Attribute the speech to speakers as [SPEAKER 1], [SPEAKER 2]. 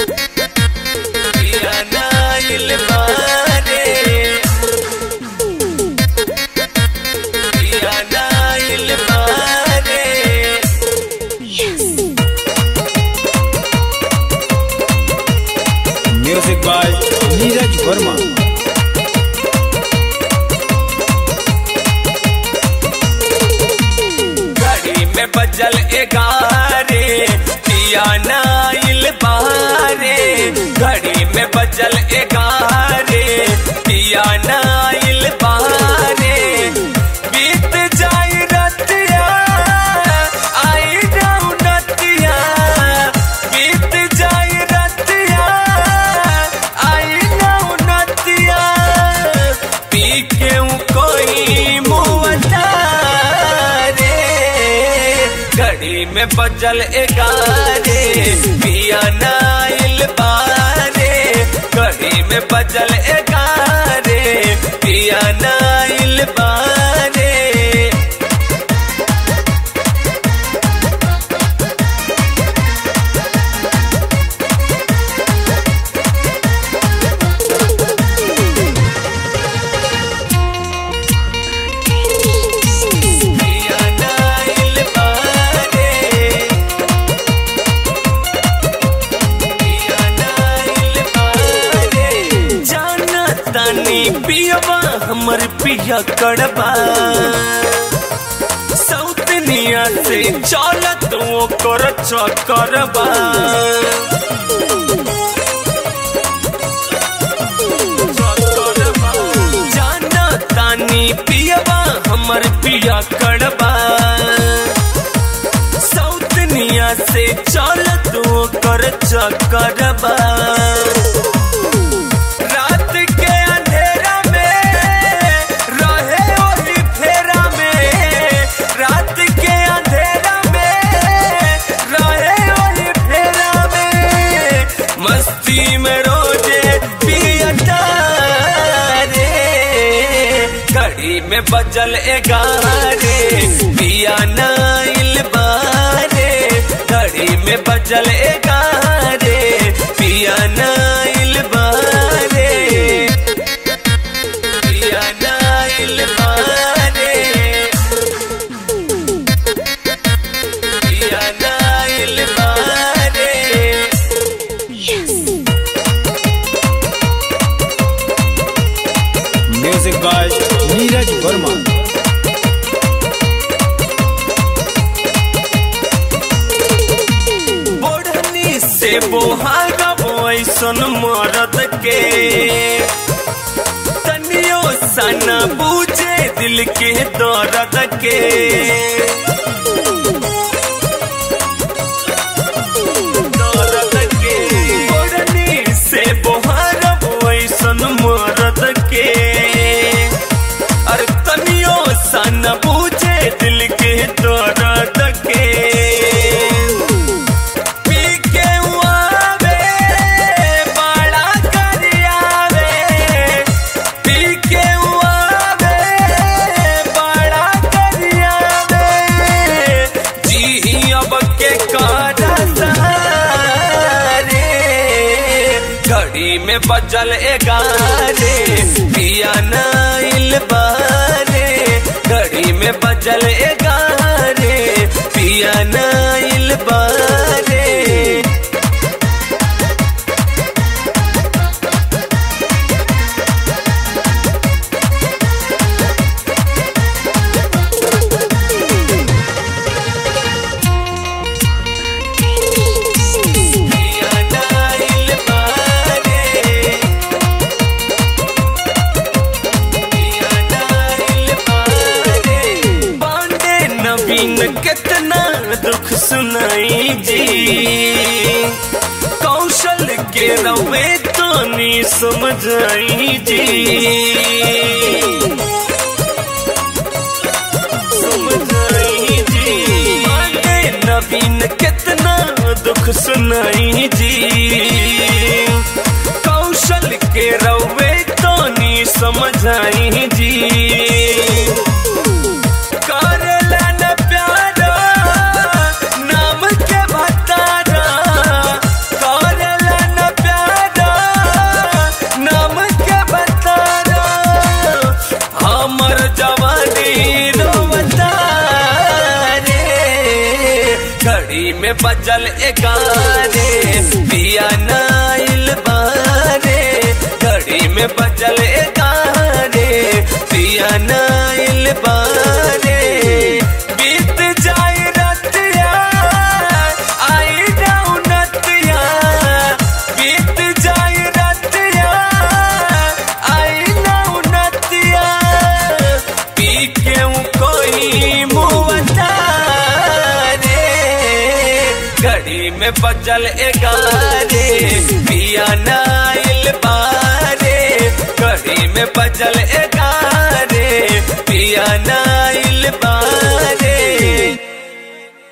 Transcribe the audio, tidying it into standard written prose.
[SPEAKER 1] पिया नाइल बारे पिया नाइल बारे
[SPEAKER 2] म्यूजिक बाय नीरज वर्मा।
[SPEAKER 1] घड़ी में बजल 11 पिया नाइल बारे घड़ी में बजल 11 पिया नाइल बारे बीत जाई रतिया आई रौनतिया बीत जाई रतिया आई रौनतिया पी के कोई मुवता रे घड़ी में बजल 11 पिया नाइल बारे घड़ी में बजल 11 पिया नाइल बारे पिया नाइल बारे पिया नाइल बारे जाना तानी पियवा हमर पिया कड़बा सौतनिया से चलत वो कर चकरबा जाना तानी पियवा हमर पिया कड़बा सौतनिया से चलत वो कर चकरबा रात के अंधेरा में रहे वही फेरा में रात के अंधेरा में रहे वही फेरा में मस्ती में रोजे पियता रे घड़ी में बजल 11 पिया नाइल बारे घड़ी में बजल 11 पिया नाइल बारे पिया नाइल बारे पिया नाइल बारे
[SPEAKER 2] म्यूजिक बाय नीरज वर्मा।
[SPEAKER 1] बोढ़नी से बोहारब ऐसन मरद के तनियो सना बूझे दिल के दर्द के दर्द के बोढ़नी से बोहारब ऐसन मरद के अरे तनियो सना बूझे दिल के दर्द के घड़ी में बजल 11 पिया नाइल बारे घड़ी में बजल 11 पिया नाइल बारे पिया नाइल बारे पिया नाइल बारे बांडे नवीन कितना दुख सुनाई जी कौशल के रवे तो नहीं समझाई जी समझाई जी बांडे नवीन कितना दुख सुनाई जी कौशल के रवे तो नहीं समझाई जी करला न प्यारा नाम के भतारा करला न में बजल 11 पिया नाइल बारे घड़ी में बजल 11 पिया नाइल बारे बीत जाए रतिया आई रौनतिया बीत जाए रतिया आई रौनतिया पी क्यों कोई मुवता घड़ी में बजल 11 पिया नाइल बारे घड़ी में बजल 11 पिया नाइल बारे